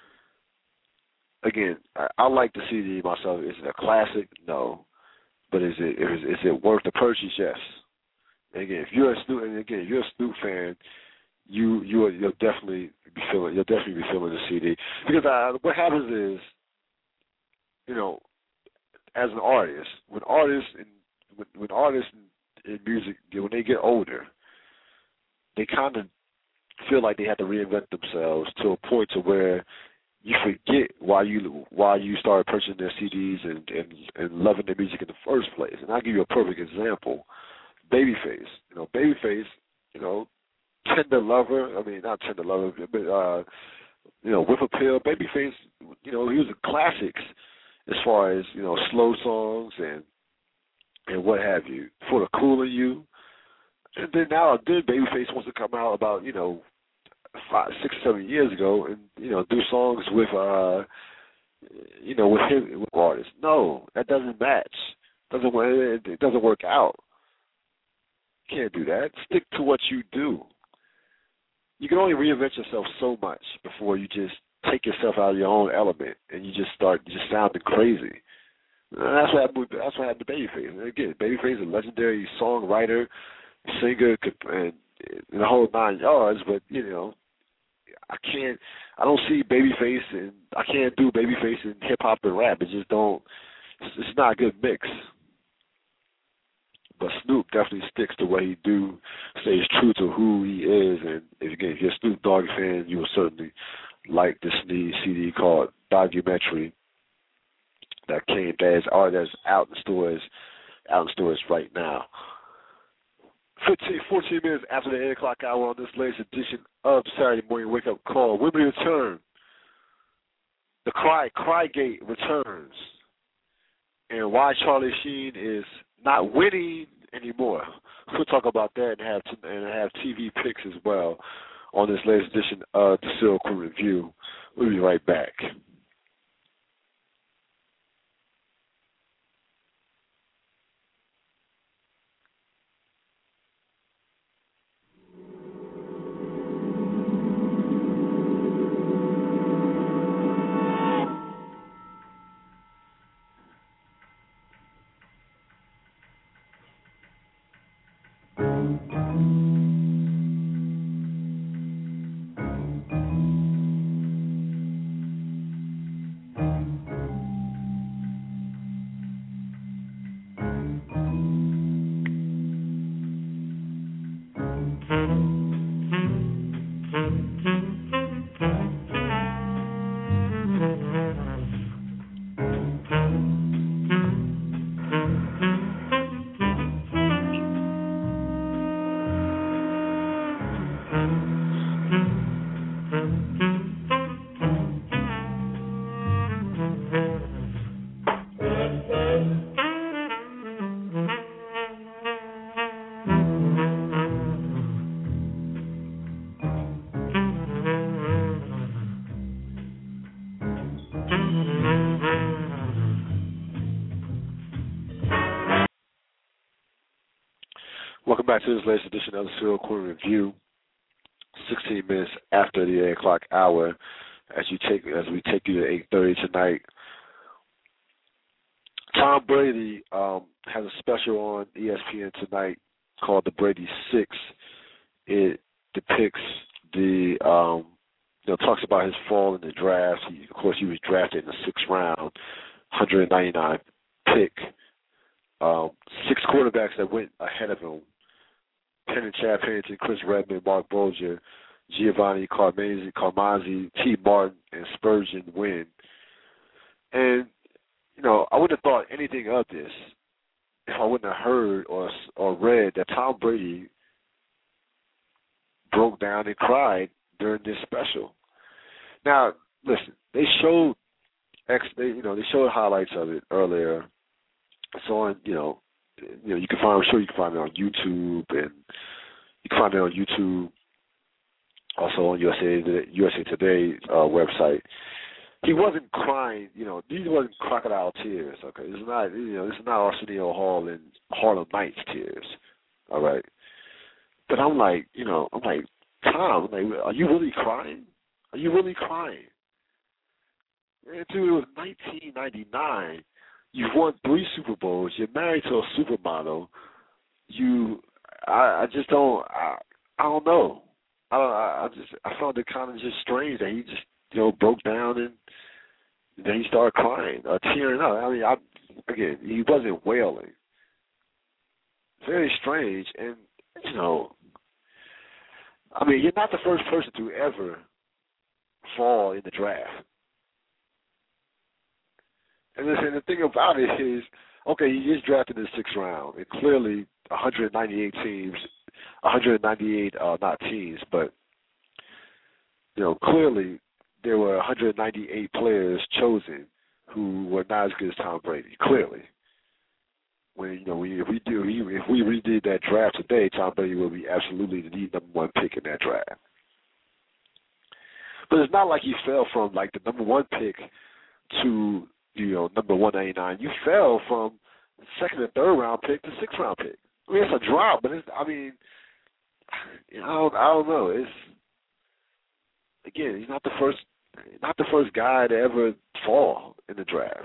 Again, I, I like the C D myself. Is it a classic? No. But is it is, is it worth the purchase? Yes. And again, if you're a Snoop, and again, if you're a Snoop fan, you you you'll definitely be feeling you'll definitely be feeling the C D because uh, what happens is, you know, as an artist, when artists and when, when artists in, in music when they get older, they kind of feel like they have to reinvent themselves to a point to where you forget why you why you started purchasing their C Ds and, and, and loving their music in the first place. And I'll give you a perfect example. Babyface. You know, Babyface, you know, Tender Lover, I mean not Tender Lover, but uh, you know, Whip Appeal, Babyface, you know, he was a classics as far as, you know, slow songs and and what have you. For the Cool in You. And then now then Babyface wants to come out about, you know, five, six, seven years ago, and you know, do songs with, uh, you know, with him with artists. No, that doesn't match. Doesn't it, it doesn't work out. Can't do that. Stick to what you do. You can only reinvent yourself so much before you just take yourself out of your own element and you just start just sounding crazy. And that's what happened. With, that's what happened to Babyface. And again, Babyface is a legendary songwriter, singer, and, and the whole nine yards. But you know, I can't. I don't see Babyface, and I can't do Babyface in hip hop and rap. It just don't. It's, it's not a good mix. But Snoop definitely sticks to what he do, stays true to who he is, and if, again, if you're a Snoop Dogg fan, you will certainly like this new C D called Documentary that came that's or that's out in stores, out in stores right now. fifteen, fourteen minutes after the eight o'clock hour on this latest edition of Saturday Morning Wake Up Call. When we return, the Cry Crygate returns, and why Charlie Sheen is not winning anymore. We'll talk about that and have t- and have T V picks as well on this latest edition of the Serial Crew Review. We'll be right back. Welcome back to this latest edition of the Serial Crew Review. sixteen minutes after the eight o'clock hour, as you take as we take you to eight thirty tonight. Tom Brady um, has a special on E S P N tonight called The Brady Six. It depicts the um, you know talks about his fall in the draft. He, of course, he was drafted in the sixth round, one hundred ninety-nine pick. Um, six quarterbacks that went ahead of him Penn and Chad Pennington, Chris Redman, Mark Bolger, Giovanni Carmazzi, Carmazzi, T. Martin, and Spurgeon win. And, you know, I wouldn't have thought anything of this if I wouldn't have heard or or read that Tom Brady broke down and cried during this special. Now, listen, they showed ex, they, you know, they showed highlights of it earlier. It's on, you know, you know, you can find. I'm sure you can find it on YouTube, and you can find it on YouTube. Also on U S A U S A Today uh, website. He wasn't crying, you know. These wasn't crocodile tears. Okay, this is not, you know, this is not Arsenio Hall and Harlem Nights tears. All right, but I'm like, you know, I'm like, Tom, I'm like, are you really crying? Are you really crying? Man, dude, it was nineteen ninety-nine. You've won three Super Bowls. You're married to a supermodel. You, I, I just don't, I, I don't know. I don't, I, I just, I found it kind of just strange that he just, you know, broke down and then he started crying, uh, tearing up. I mean, I, again, he wasn't wailing. Very strange, and you know, I mean, you're not the first person to ever fall in the draft. And listen, the thing about it is, okay, he is drafted in the sixth round, and clearly one hundred ninety-eight teams, one hundred ninety-eight, uh, not teams, but, you know, clearly there were one hundred ninety-eight players chosen who were not as good as Tom Brady, clearly. When, you know, we, if we do, if we redid that draft today, Tom Brady will be absolutely the number one pick in that draft. But it's not like he fell from, like, the number one pick to, you know, number one ninety-nine. You fell from second and third round pick to sixth round pick. I mean, it's a drop, but it's, I mean, I don't, I don't know. It's, again, he's not the first, not the first guy to ever fall in the draft.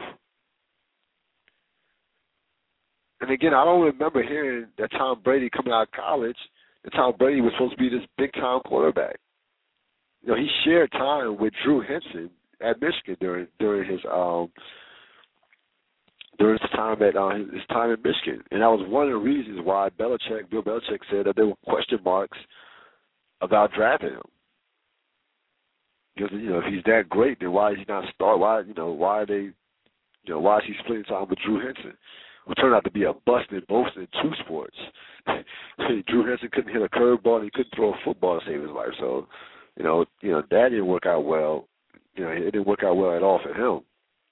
And again, I don't remember hearing that Tom Brady coming out of college, that Tom Brady was supposed to be this big-time quarterback. You know, he shared time with Drew Henson at Michigan during during his um during his time at uh, his time in Michigan, and that was one of the reasons why Belichick, Bill Belichick, said that there were question marks about drafting him. Because, you know, if he's that great, then why is he not start? Why, you know, why are they, you know, why is he splitting time with Drew Henson, who turned out to be a bust in both in two sports? Drew Henson couldn't hit a curveball, and he couldn't throw a football to save his life. So, you know, you know that didn't work out well. You know, it didn't work out well at all for him.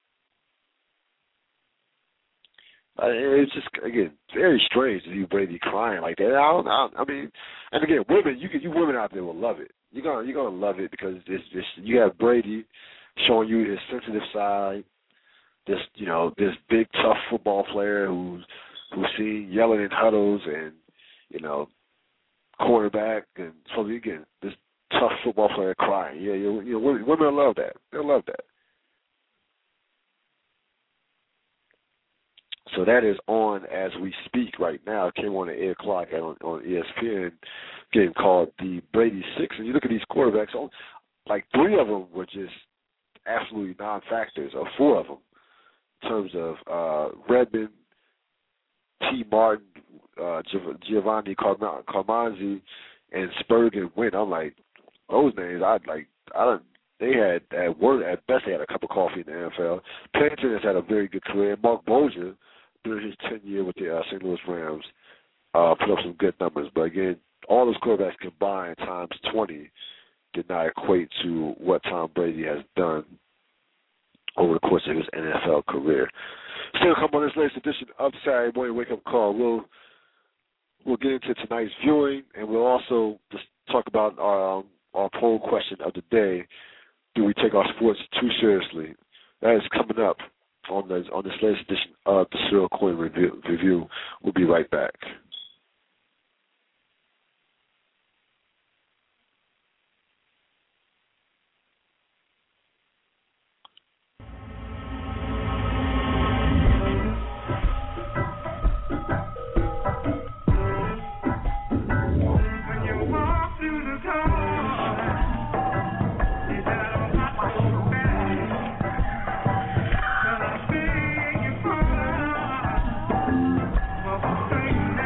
Uh, it's just, again, very strange to see Brady crying like that. I don't, I, I mean, and again, women, you can, you women out there will love it. You're gonna, you're gonna love it because it's just, you have Brady showing you his sensitive side. This, you know, this big tough football player who's who's seen yelling in huddles and, you know, quarterback, and so again, this tough football player crying. Yeah, you, you know, women, women love that. They'll love that. So that is on as we speak right now. It came on at eight o'clock on, on E S P N, game called the Brady Six. And you look at these quarterbacks, like three of them were just absolutely non-factors, or four of them, in terms of uh, Redmond, T. Martin, uh, Giovanni Carm- Carmazzi, and Spurgeon Wynn. I'm like, those names, I'd like, I don't. They had, at word, at best, they had a cup of coffee in the N F L. Pennington has had a very good career. Mark Bolger, during his tenure with the uh, Saint Louis Rams, uh, put up some good numbers. But again, all those quarterbacks combined times twenty did not equate to what Tom Brady has done over the course of his N F L career. Still come on this latest edition of Saturday Morning Wake Up Call. We'll we'll get into tonight's viewing, and we'll also just talk about our um, our poll question of the day. Do we take our sports too seriously? That is coming up on this on this latest edition of the Cyril Coyne Review. Review. We'll be right back. Thank you.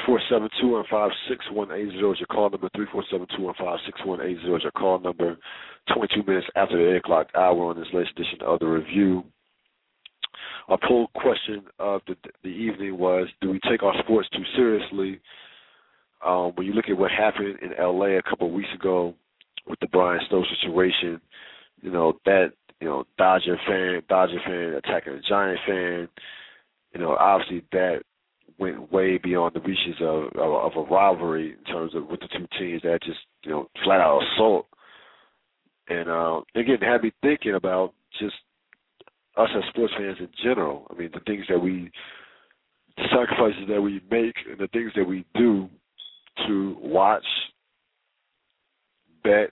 four seven, two one five, six one eight zero is your call number. three four seven, two one five, six one eight zero is your call number. twenty-two minutes after the eight o'clock hour on this latest edition of The Review. Our poll question of the, the evening was, do we take our sports too seriously? Um, when you look at what happened in L A a couple of weeks ago with the Brian Stokes situation, you know, that, you know, Dodger fan, Dodger fan attacking a Giant fan, you know, obviously that went way beyond the reaches of, of, of a rivalry in terms of with the two teams. That just, you know, flat out assault. And uh, again, it had me thinking about just us as sports fans in general. I mean, the things that we, the sacrifices that we make and the things that we do to watch, bet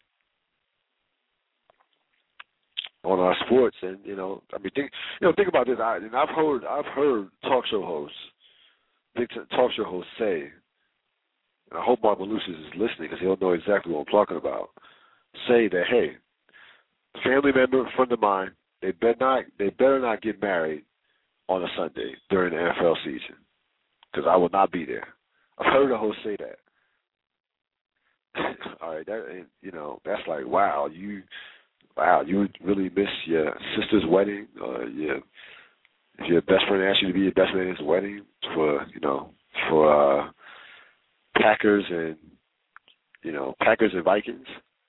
on our sports. And, you know, I mean, think, you know, think about this. I, and I've heard, I've heard talk show hosts, big talk show hosts say, and I hope Mark Malusis is listening because he'll know exactly what I'm talking about, say that, hey, family member, friend of mine, they better not, they better not get married on a Sunday during the N F L season because I will not be there. I've heard a host say that. All right, that, you know, that's like, wow, you, wow, you would really miss your sister's wedding, uh, your, if your best friend asked you to be your best man's wedding for, you know, for uh, Packers and, you know, Packers and Vikings.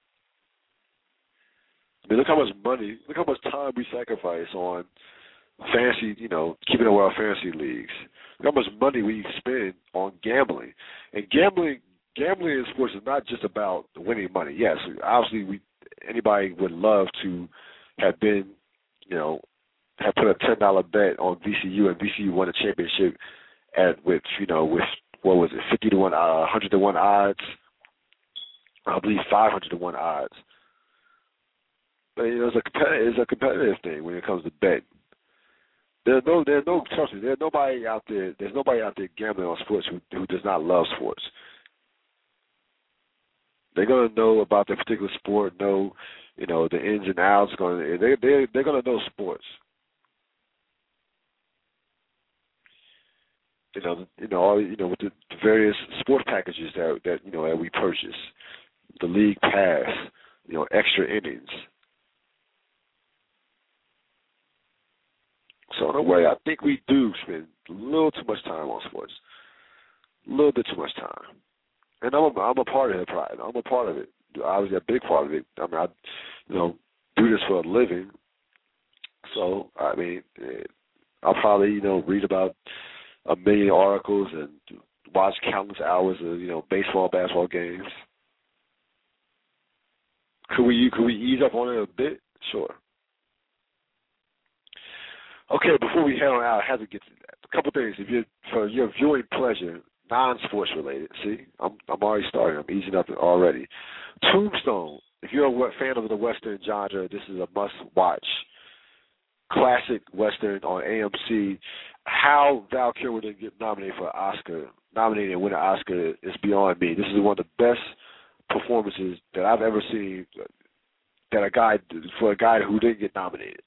I mean, look how much money, look how much time we sacrifice on fantasy, you know, keeping away our fantasy leagues. Look how much money we spend on gambling. And gambling, gambling in sports is not just about winning money. Yes, obviously, we anybody would love to have been, you know, have put a ten dollar bet on V C U and V C U won a championship at with, you know, with what was it, fifty to one, uh, one hundred to one odds. I believe five hundred to one odds. But, you know, it's a competitive, it's a competitive thing when it comes to betting. There's no, there's no, trust me, there's nobody out there, there's nobody out there gambling on sports who, who does not love sports. They're gonna know about their particular sport, know, you know, the ins and outs. Going, they, they, they're gonna know sports. You know, you know, all, you know, with the various sports packages that that you know that we purchase, the league pass, you know, extra innings. So in a way, I think we do spend a little too much time on sports, a little bit too much time. And I'm a, I'm a part of it, pride. I'm a part of it. Obviously, a big part of it. I mean, I, you know, do this for a living. So, I mean, I'll probably, you know, read about a million articles and watch countless hours of, you know, baseball, basketball games. Could we, could we ease up on it a bit? Sure. Okay, before we head on out, I have to get to that. A couple things. If you're, for your viewing pleasure, non-sports related. See, I'm I'm already starting. I'm easing up already. Tombstone. If you're a fan of the Western genre, this is a must-watch. Classic Western on A M C. How Val Kilmer didn't get nominated for an Oscar, nominated and win an Oscar is beyond me. This is one of the best performances that I've ever seen. That a guy for a guy who didn't get nominated.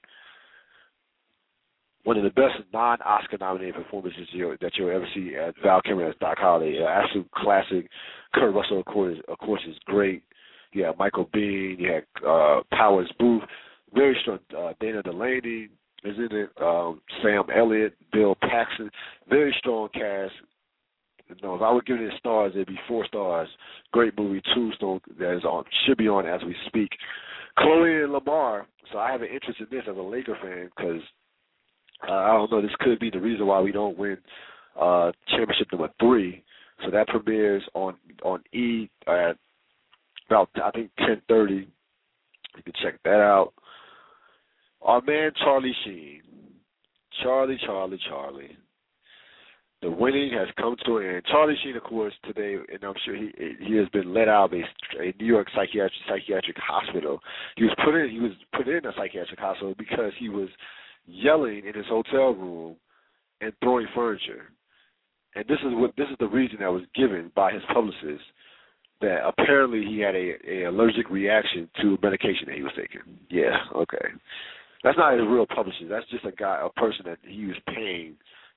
One of the best non-Oscar nominated performances you, that you'll ever see at Val Kilmer as Doc Holliday. An absolute classic. Kurt Russell, of course, of course, is great. You had Michael Biehn. You had uh, Powers Booth. Very strong. Uh, Dana Delaney is in it. Um, Sam Elliott, Bill Paxton. Very strong cast. You know, if I were giving it stars, it'd be four stars. Great movie. Tombstone that is on, should be on as we speak. Chloe and Lamar. So I have an interest in this as a Laker fan because uh, I don't know. This could be the reason why we don't win uh, championship number three. So that premieres on on E at about I think ten thirty. You can check that out. Our man Charlie Sheen, Charlie, Charlie, Charlie. The winning has come to an end. Charlie Sheen, of course, today, and I'm sure he he has been let out of a, a New York psychiatric psychiatric hospital. He was put in he was put in a psychiatric hospital because he was yelling in his hotel room and throwing furniture. And this is what this is the reason that was given by his publicist, that apparently he had a, a allergic reaction to medication that he was taking. Yeah, okay. That's not his real publicist. That's just a guy, a person that he was paying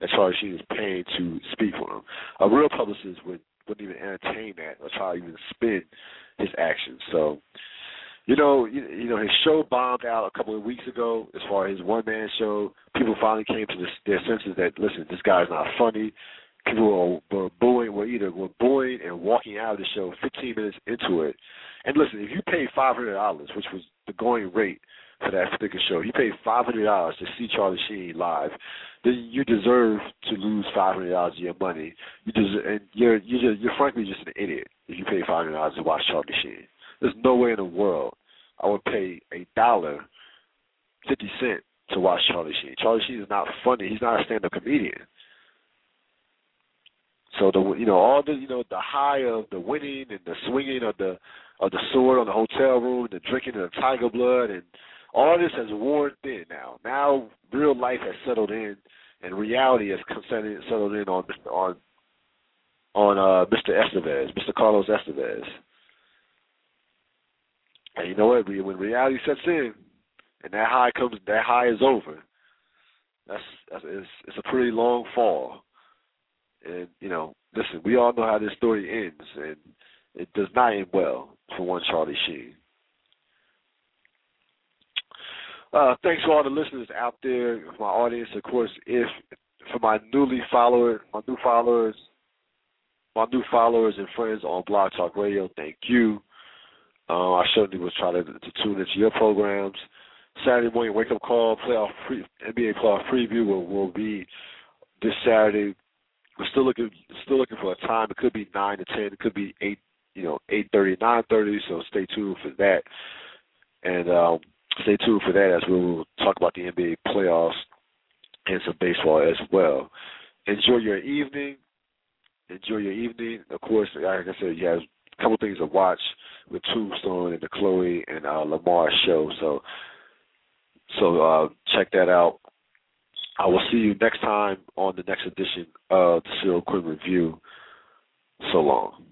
that Charlie Sheen is paying to speak for him. A real publicist would, wouldn't even entertain that or try to even spin his actions. So, you know, you, you know, his show bombed out a couple of weeks ago as far as his one-man show. People finally came to this, their senses that, listen, this guy's not funny. People were, were booing, were either were booing and walking out of the show fifteen minutes into it. And listen, if you paid five hundred dollars, which was the going rate for that particular show, you paid five hundred dollars to see Charlie Sheen live, then you deserve to lose five hundred dollars of your money. You deserve, and you're you're, just, you're frankly just an idiot if you pay five hundred dollars to watch Charlie Sheen. There's no way in the world I would pay a dollar fifty cent to watch Charlie Sheen. Charlie Sheen is not funny. He's not a stand-up comedian. So the you know all the you know the high of the winning and the swinging of the of the sword on the hotel room, the drinking of the tiger blood, and all this has worn thin now. Now real life has settled in, and reality has settled in on on on uh, Mister Estevez, Mister Carlos Estevez. And you know what? When reality sets in, and that high comes, that high is over. That's, that's it's, it's a pretty long fall. And you know, listen, we all know how this story ends, and it does not end well for one Charlie Sheen. Uh, thanks to all the listeners out there, my audience. Of course, if for my newly follower, my new followers, my new followers and friends on Blog Talk Radio, thank you. Uh, I certainly will try to, to tune into your programs. Saturday morning wake up call, playoff pre, N B A playoff preview will, will be this Saturday. We're still looking still looking for a time. It could be nine to ten. It could be eight, you know, eight thirty, nine thirty. So stay tuned for that, and um, stay tuned for that as we will talk about the N B A playoffs and some baseball as well. Enjoy your evening. Enjoy your evening. Of course, like I said, you have a couple things to watch with Tombstone and the Chloe and uh, Lamar show. So, so uh, check that out. I will see you next time on the next edition of the Cyril Quinn Review. So long.